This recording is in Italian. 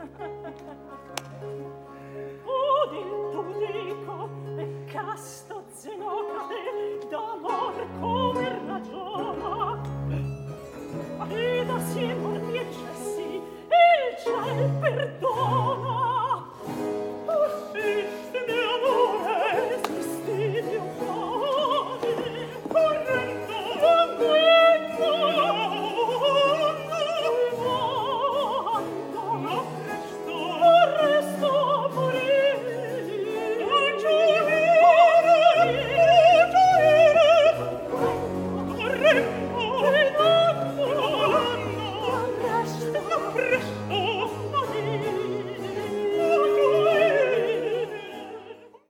Udil tu dico, e casto Zenocrate d'amor come ragiona, e da siemo